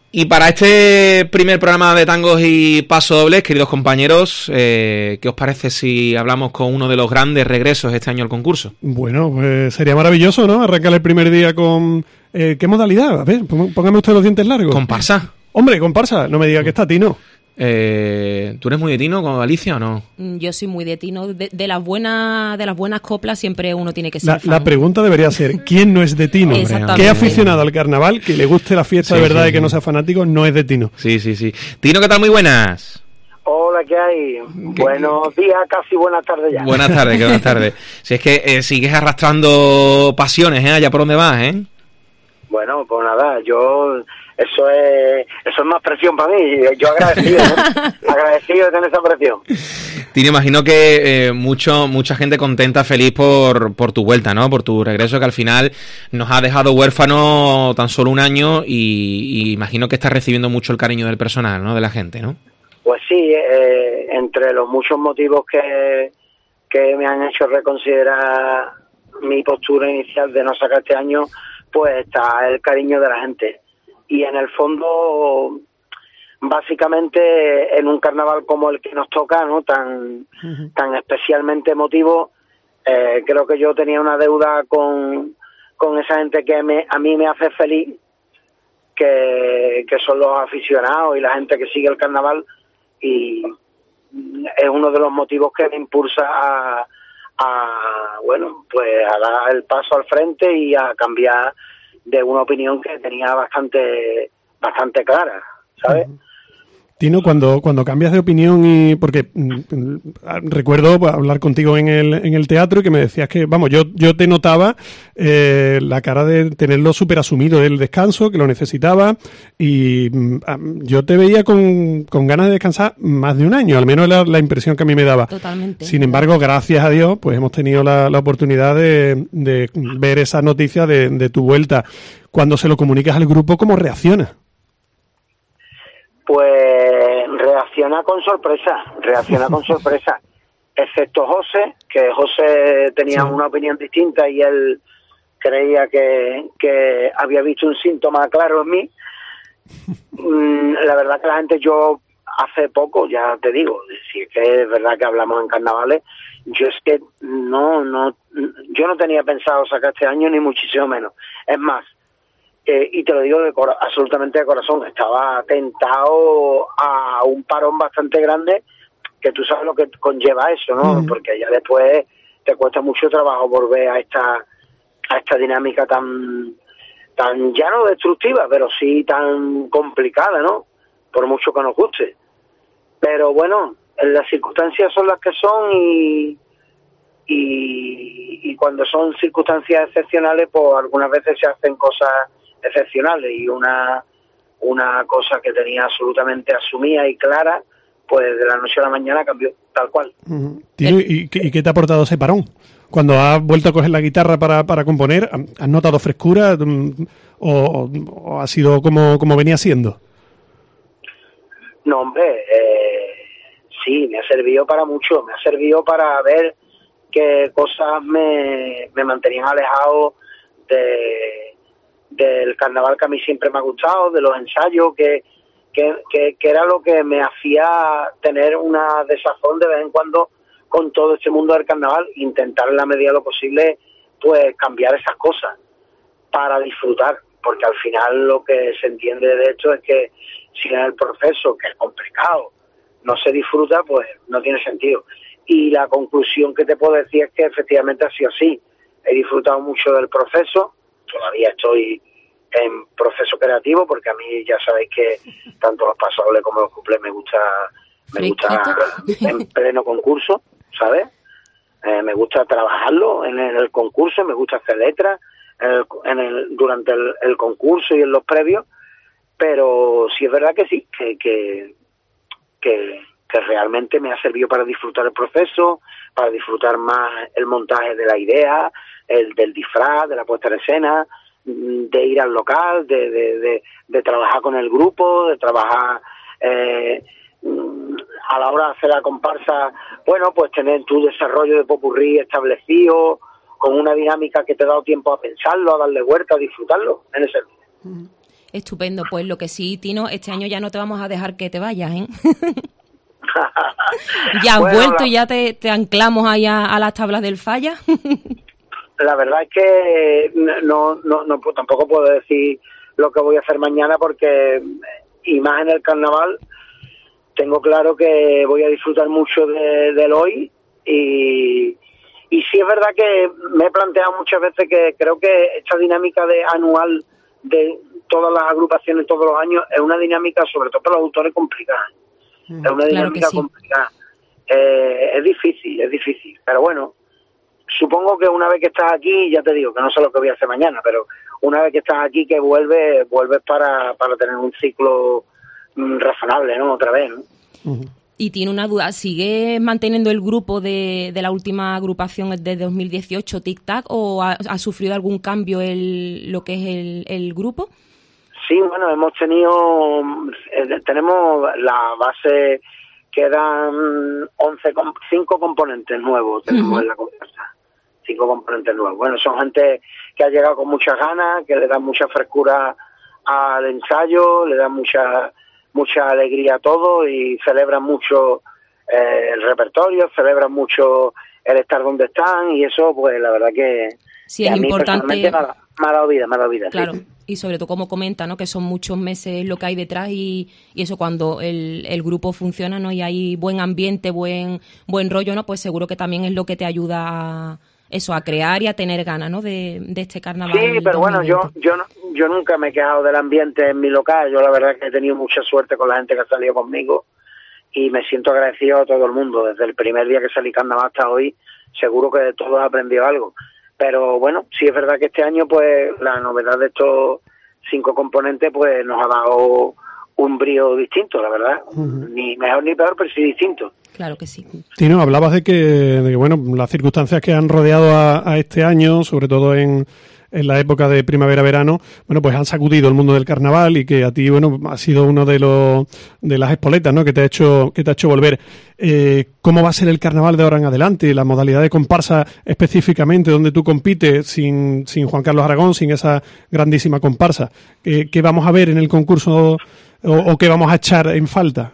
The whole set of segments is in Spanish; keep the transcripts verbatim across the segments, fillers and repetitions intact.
Y para este primer programa de tangos y pasodobles, queridos compañeros, eh, ¿qué os parece si hablamos con uno de los grandes regresos este año al concurso? Bueno, pues sería maravilloso, ¿no? Arrancar el primer día con... Eh, ¿Qué modalidad? A ver, póngame usted los dientes largos. ¿Comparsa? Hombre, comparsa, no me diga que está Tino. Eh, ¿Tú eres muy de Tino como Alicia o no? Yo soy muy de Tino. De, de las buenas de las buenas coplas siempre uno tiene que ser La, fan. la pregunta debería ser, ¿quién no es de Tino? Exactamente. ¿Qué aficionado al carnaval, que le guste la fiesta Sí, de verdad sí, y que sí. no sea fanático, no es de Tino? Sí, sí, sí. Tino, ¿qué tal? Muy buenas. Hola, ¿qué hay? ¿Qué? Buenos días, casi buenas tardes ya. Buenas tardes, que buenas tardes. Si es que eh, sigues arrastrando pasiones, ¿eh? Allá por donde vas, ¿eh? Bueno, pues nada, yo... Eso es eso es más presión para mí. Yo agradecido, ¿no? agradecido de tener esa presión. Tino, imagino que eh, mucho mucha gente contenta, feliz por, por tu vuelta, ¿no? Por tu regreso, que al final nos ha dejado huérfano tan solo un año y, y imagino que estás recibiendo mucho el cariño del personal, ¿no? De la gente, ¿no? Pues sí, eh, entre los muchos motivos que, que me han hecho reconsiderar mi postura inicial de no sacar este año, pues está el cariño de la gente. Y en el fondo, básicamente, en un carnaval como el que nos toca, ¿no? Tan, uh-huh. tan especialmente emotivo, eh, creo que yo tenía una deuda con, con esa gente que me, a mí me hace feliz, que, que son los aficionados y la gente que sigue el carnaval, y es uno de los motivos que me impulsa a, a bueno, pues a dar el paso al frente y a cambiar de una opinión que tenía bastante bastante clara, ¿sabes? Uh-huh. Tino, cuando cuando cambias de opinión y porque mm, recuerdo hablar contigo en el en el teatro y que me decías que, vamos, yo yo te notaba eh, la cara de tenerlo súper asumido del descanso, que lo necesitaba, y mm, yo te veía con, con ganas de descansar más de un año, al menos la, la impresión que a mí me daba. Totalmente. Sin embargo, gracias a Dios, pues hemos tenido la, la oportunidad de, de ver esa noticia de, de tu vuelta. Cuando se lo comunicas al grupo, ¿cómo reacciona? Pues reacciona con sorpresa, reacciona con sorpresa, excepto José, que José tenía sí. una opinión distinta y él creía que, que había visto un síntoma claro en mí. La verdad que la gente, yo hace poco, ya te digo, si es que es verdad que hablamos en carnavales, yo es que no, no, yo no tenía pensado sacar este año ni muchísimo menos. Es más, Eh, y te lo digo de cor- absolutamente de corazón, estaba tentado a un parón bastante grande, que tú sabes lo que conlleva eso, ¿no? Mm. Porque ya después te cuesta mucho trabajo volver a esta a esta dinámica tan tan ya no destructiva, pero sí tan complicada, ¿no? Por mucho que nos guste. Pero bueno, las circunstancias son las que son y y, y cuando son circunstancias excepcionales, pues algunas veces se hacen cosas excepcionales, y una una cosa que tenía absolutamente asumida y clara, pues de la noche a la mañana cambió, tal cual. Uh-huh. Tío, ¿y, qué, ¿Y qué te ha aportado ese parón? Cuando has vuelto a coger la guitarra para, para componer, ¿has notado frescura o, o ha sido como, como venía siendo? No, hombre, eh, sí, me ha servido para mucho, me ha servido para ver qué cosas me, me mantenían alejado de del carnaval que a mí siempre me ha gustado, de los ensayos, que, que, que, que era lo que me hacía tener una desazón de vez en cuando con todo este mundo del carnaval, intentar en la medida de lo posible pues cambiar esas cosas para disfrutar, porque al final lo que se entiende de esto es que si en el proceso, que es complicado, no se disfruta, pues no tiene sentido. Y la conclusión que te puedo decir es que efectivamente ha sido así. He disfrutado mucho del proceso, todavía estoy en proceso creativo, porque a mí ya sabéis que tanto los pasodobles como los cuplés me gusta me gusta en pleno concurso, ¿sabes? Eh, me gusta trabajarlo en el, en el concurso, me gusta hacer letras en el, en el, durante el, el concurso y en los previos, pero sí es verdad que sí, que, que, que, que realmente me ha servido para disfrutar el proceso, para disfrutar más el montaje de la idea, el del disfraz, de la puesta en escena, de ir al local, de, de, de, de trabajar con el grupo, de trabajar eh, a la hora de hacer la comparsa, bueno, pues tener tu desarrollo de popurrí establecido, con una dinámica que te ha dado tiempo a pensarlo, a darle vuelta, a disfrutarlo, en ese Estupendo, pues lo que sí, Tino, este año ya no te vamos a dejar que te vayas, ¿eh? Ya has bueno, vuelto la... y ya te, te anclamos ahí a, a las tablas del Falla. La verdad es que no, no, no, tampoco puedo decir lo que voy a hacer mañana porque, y más en el carnaval, tengo claro que voy a disfrutar mucho de, del hoy y, y sí es verdad que me he planteado muchas veces que creo que esta dinámica de anual de todas las agrupaciones todos los años es una dinámica, sobre todo para los autores, complicada. Mm, es una dinámica claro sí. complicada. Eh, es difícil, es difícil, pero bueno, supongo que una vez que estás aquí, ya te digo que no sé lo que voy a hacer mañana, pero una vez que estás aquí, que vuelves, vuelves para, para tener un ciclo mmm, razonable, ¿no? Otra vez, ¿no? Uh-huh. Y tiene una duda, ¿sigue manteniendo el grupo de, de la última agrupación de dos mil dieciocho, Tic Tac, o ha, ha sufrido algún cambio el, lo que es el, el grupo? Sí, bueno, hemos tenido, eh, tenemos la base, quedan once, cinco componentes nuevos tenemos uh-huh. en la comparsa. Cinco componentes nuevos. Bueno, son gente que ha llegado con muchas ganas, que le dan mucha frescura al ensayo, le dan mucha mucha alegría a todo y celebran mucho eh, el repertorio, celebran mucho el estar donde están y eso, pues la verdad que, sí, que es a mí importante. personalmente me ha, me ha dado vida, me ha dado vida. Claro, sí. Y sobre todo como comenta, ¿no? Que son muchos meses lo que hay detrás y, y eso cuando el, el grupo funciona, ¿no? Y hay buen ambiente, buen buen rollo, ¿no? Pues seguro que también es lo que te ayuda a eso, a crear y a tener ganas, ¿no? De, de este carnaval. Sí, pero bueno, yo yo no, yo nunca me he quejado del ambiente en mi local. Yo la verdad que he tenido mucha suerte con la gente que ha salido conmigo y me siento agradecido a todo el mundo. Desde el primer día que salí carnaval hasta hoy, seguro que de todos he aprendido algo. Pero bueno, sí es verdad que este año, pues, la novedad de estos cinco componentes, pues, nos ha dado un brío distinto, la verdad. Uh-huh. Ni mejor ni peor, pero sí distinto. Claro que sí. Tino, hablabas de que, de que bueno, las circunstancias que han rodeado a, a este año, sobre todo en, en la época de primavera-verano, bueno, pues han sacudido el mundo del carnaval y que a ti, bueno, ha sido uno de los de las espoletas, ¿no? Que te ha hecho que te ha hecho volver. Eh, ¿Cómo va a ser el carnaval de ahora en adelante? La modalidad de comparsa específicamente, donde tú compites sin sin Juan Carlos Aragón, sin esa grandísima comparsa. ¿Qué, qué vamos a ver en el concurso o, o qué vamos a echar en falta?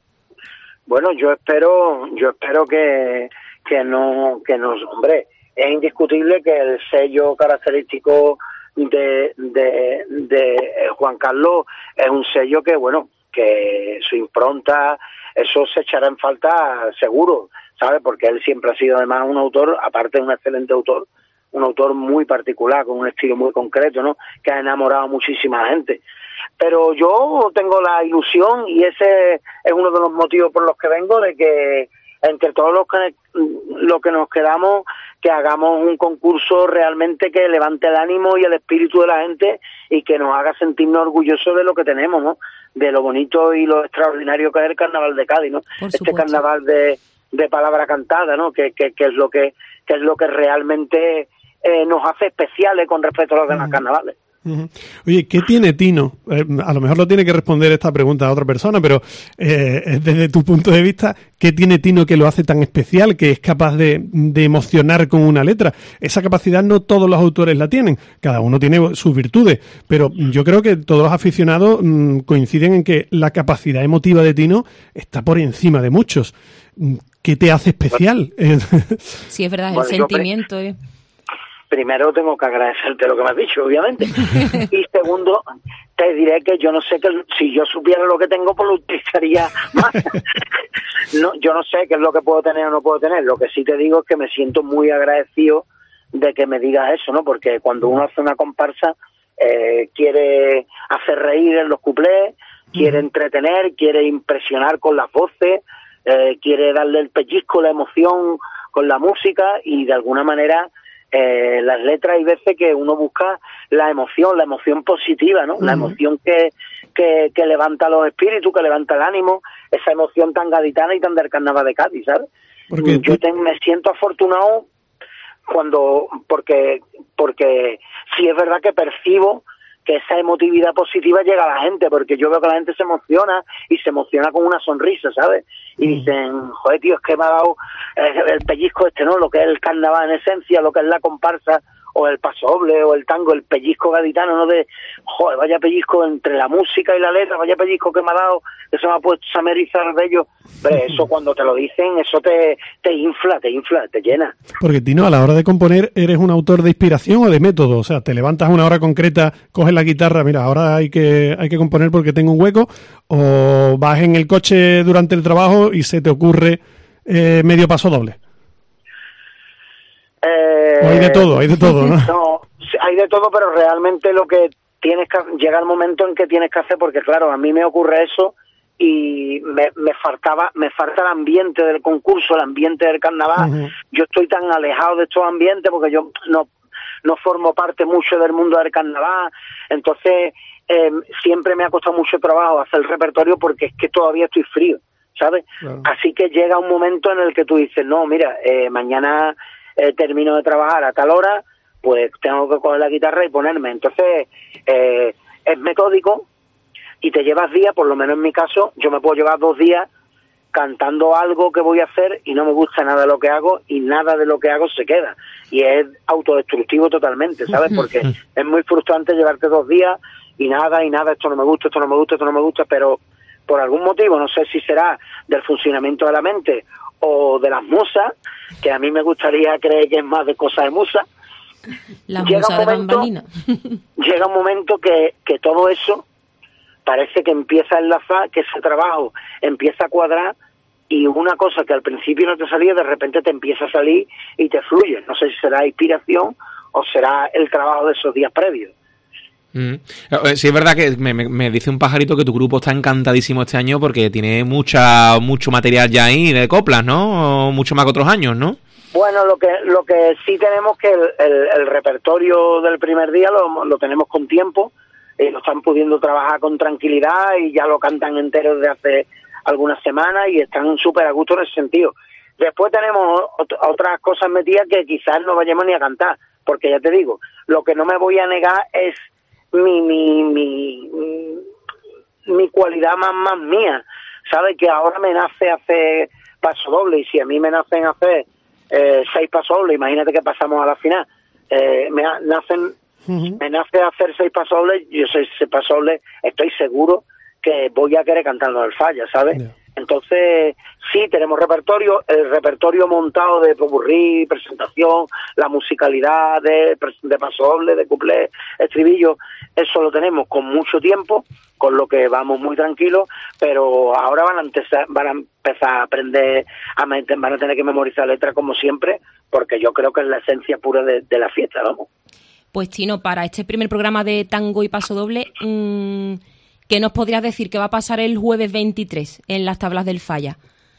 Bueno, yo espero, yo espero que, que no, que nos, hombre, es indiscutible que el sello característico de, de, de Juan Carlos es un sello que, bueno, que su impronta, eso se echará en falta seguro, ¿sabes? Porque él siempre ha sido además un autor, aparte de un excelente autor, un autor muy particular, con un estilo muy concreto, ¿no? Que ha enamorado a muchísima gente. Pero yo tengo la ilusión, y ese es uno de los motivos por los que vengo, de que entre todos los que, lo que nos quedamos, que hagamos un concurso realmente que levante el ánimo y el espíritu de la gente y que nos haga sentirnos orgullosos de lo que tenemos, ¿no? De lo bonito y lo extraordinario que es el carnaval de Cádiz, ¿no? Este carnaval de, de palabra cantada, ¿no? Que, que, que es lo que, que es lo que realmente eh, nos hace especiales con respecto a los demás carnavales. Uh-huh. Oye, ¿qué tiene Tino? Eh, a lo mejor lo tiene que responder esta pregunta a otra persona, pero eh, desde tu punto de vista, ¿qué tiene Tino que lo hace tan especial, que es capaz de, de emocionar con una letra? Esa capacidad no todos los autores la tienen, cada uno tiene sus virtudes, pero yo creo que todos los aficionados mmm, coinciden en que la capacidad emotiva de Tino está por encima de muchos. ¿Qué te hace especial? Sí, es verdad, el bueno, sentimiento es... Primero tengo que agradecerte lo que me has dicho, obviamente. Y segundo, te diré que yo no sé, que si yo supiera lo que tengo, pues lo utilizaría más. No, yo no sé qué es lo que puedo tener o no puedo tener. Lo que sí te digo es que me siento muy agradecido de que me digas eso, ¿no? Porque cuando uno hace una comparsa, eh, quiere hacer reír en los cuplés, quiere entretener, quiere impresionar con las voces, eh, quiere darle el pellizco, la emoción con la música y de alguna manera... Eh, las letras hay veces que uno busca la emoción, la emoción positiva, ¿no? Uh-huh. La emoción que, que, que levanta los espíritus, que levanta el ánimo, esa emoción tan gaditana y tan del carnaval de Cádiz, ¿sabes? Porque yo te, me siento afortunado cuando, porque, porque sí es verdad que percibo que esa emotividad positiva llega a la gente, porque yo veo que la gente se emociona y se emociona con una sonrisa, ¿sabes? Y dicen, joder, tío, es que me ha dado el pellizco este, ¿no? Lo que es el carnaval en esencia, lo que es la comparsa o el pasodoble, o el tango, el pellizco gaditano, ¿no? De, joder, vaya pellizco entre la música y la letra, vaya pellizco que me ha dado, que se me ha puesto a merizar de ellos. Pero eso cuando te lo dicen, eso te, te infla, te infla, te llena. Porque, Tino, a la hora de componer, ¿eres un autor de inspiración o de método? O sea, te levantas a una hora concreta, coges la guitarra, mira, ahora hay que, hay que componer porque tengo un hueco, o vas en el coche durante el trabajo y se te ocurre eh, medio paso doble. Eh, o hay de todo, hay de todo, ¿no? No, hay de todo, pero realmente lo que tienes que llega el momento en que tienes que hacer, porque claro, a mí me ocurre eso y me, me faltaba, me falta el ambiente del concurso, el ambiente del carnaval. Uh-huh. Yo estoy tan alejado de estos ambientes porque yo no no formo parte mucho del mundo del carnaval, entonces eh, siempre me ha costado mucho trabajo hacer el repertorio porque es que todavía estoy frío, ¿sabes? Claro. Así que llega un momento en el que tú dices, no, mira, eh, mañana eh, termino de trabajar a tal hora, pues tengo que coger la guitarra y ponerme. Entonces eh, es metódico y te llevas días, por lo menos en mi caso, yo me puedo llevar dos días cantando algo que voy a hacer y no me gusta nada de lo que hago y nada de lo que hago se queda. Y es autodestructivo totalmente, ¿sabes? Porque es muy frustrante llevarte dos días y nada, y nada, esto no me gusta, esto no me gusta, esto no me gusta, pero por algún motivo, no sé si será del funcionamiento de la mente o de las musas, que a mí me gustaría creer que es más de cosas de musa. La musa de bambalina. Llega un momento que, que todo eso parece que empieza a enlazar, que ese trabajo empieza a cuadrar y una cosa que al principio no te salía, de repente te empieza a salir y te fluye. No sé si será inspiración o será el trabajo de esos días previos. Mm. Sí, es verdad que me, me, me dice un pajarito que tu grupo está encantadísimo este año porque tiene mucha mucho material ya ahí de coplas, ¿no? Mucho más que otros años, ¿no? Bueno, lo que lo que sí tenemos que el, el, el repertorio del primer día lo, lo tenemos con tiempo. Eh, lo están pudiendo trabajar con tranquilidad y ya lo cantan entero desde hace algunas semanas y están súper a gusto en ese sentido. Después tenemos ot- otras cosas metidas que quizás no vayamos ni a cantar, porque ya te digo, lo que no me voy a negar es mi mi mi, mi, mi cualidad más, más mía, ¿sabes? Que ahora me nace hacer paso doble y si a mí me nacen hacer eh, seis pasos dobles, imagínate que pasamos a la final, eh, me nacen... Uh-huh. Me nace hacer seis pasobles, yo soy seis pasobles, estoy seguro que voy a querer cantarlo del Falla, ¿sabes? Yeah. Entonces, sí, tenemos repertorio, el repertorio montado de popurrí, presentación, la musicalidad de, de pasoble, de cuplé, estribillo, eso lo tenemos con mucho tiempo, con lo que vamos muy tranquilos, pero ahora van a empezar, van a, empezar a aprender, a meter, van a tener que memorizar letras como siempre, porque yo creo que es la esencia pura de, de la fiesta, vamos. Pues Tino, para este primer programa de tango y pasodoble, mmm, ¿qué nos podrías decir que va a pasar el jueves veintitrés en las tablas del Falla?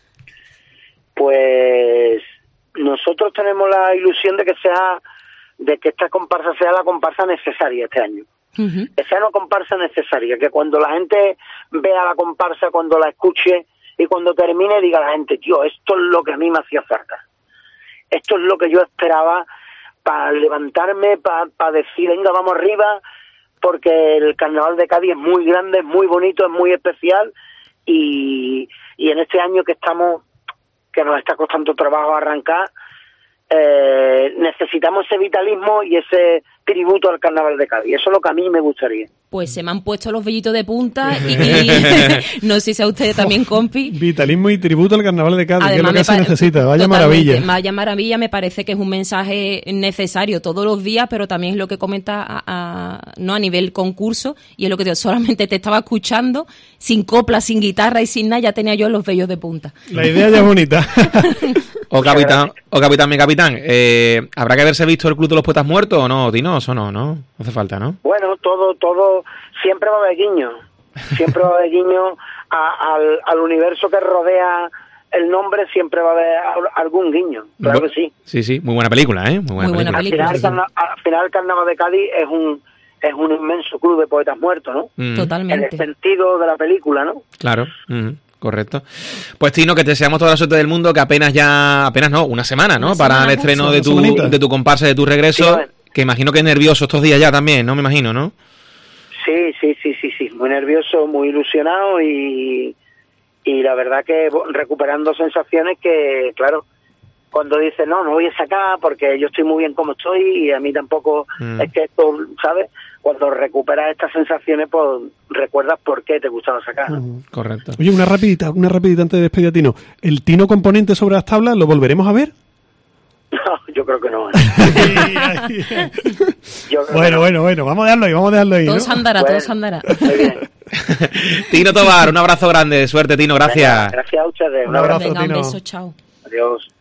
Pues nosotros tenemos la ilusión de que sea, de que esta comparsa sea la comparsa necesaria este año. Uh-huh. Que sea una comparsa necesaria, que cuando la gente vea la comparsa, cuando la escuche y cuando termine diga la gente, tío, esto es lo que a mí me hacía falta. Esto es lo que yo esperaba para levantarme, para pa decir, venga, vamos arriba, porque el Carnaval de Cádiz es muy grande, es muy bonito, es muy especial, y, y en este año que estamos, que nos está costando trabajo arrancar, eh, necesitamos ese vitalismo y ese tributo al Carnaval de Cádiz. Eso es lo que a mí me gustaría. Pues se me han puesto los vellitos de punta y, y no sé si a ustedes también, compi. Vitalismo y tributo al Carnaval de Cádiz, además, que es lo que se necesita. Vaya maravilla. Vaya maravilla, me parece que es un mensaje necesario todos los días, pero también es lo que comenta a, a, no a nivel concurso, y es lo que digo, solamente te estaba escuchando, sin copla, sin guitarra y sin nada, ya tenía yo los vellos de punta. La idea ya es bonita. O capitán, o capitán, mi capitán, eh, ¿habrá que haberse visto el Club de los Poetas Muertos o no, Tino? Eso no, ¿no? No hace falta, ¿no? Bueno, todo, todo, siempre va a haber guiño, siempre va a haber guiño a, al, al universo que rodea el nombre, siempre va a haber algún guiño, claro Bu- que sí. Sí, sí, muy buena película, ¿eh? Muy buena, muy buena película. película. Al, final, sí. al final el Carnaval de Cádiz es un es un inmenso club de poetas muertos, ¿no? Mm. Totalmente. En el sentido de la película, ¿no? Claro. Mm. Correcto. Pues Tino, que te deseamos toda la suerte del mundo, que apenas ya, apenas no, una semana, ¿no? Una Para semana, el estreno mucho, de tu de tu comparsa, de tu regreso, sí, que imagino que es nervioso estos días ya también, ¿no? Me imagino, ¿no? Sí, sí, sí, sí, sí, muy nervioso, muy ilusionado y, y la verdad que recuperando sensaciones que, claro, cuando dices, no, no voy a sacar porque yo estoy muy bien como estoy y a mí tampoco mm. es que esto, ¿sabes? Cuando recuperas estas sensaciones, pues recuerdas por qué te gustaba sacar. Uh, correcto. Oye, una rapidita, una rapidita antes de despedir a Tino. ¿El Tino componente sobre las tablas lo volveremos a ver? No, yo creo que no. ¿eh? yo creo bueno, que no. bueno, bueno, vamos a dejarlo ahí, vamos a dejarlo ahí. Todo ¿no? se andará, bueno, todo se andará. Muy bien. Tino Tobar, un abrazo grande, suerte Tino, gracias. Gracias a ustedes. Un abrazo, Venga, Tino. un beso, chao. Adiós.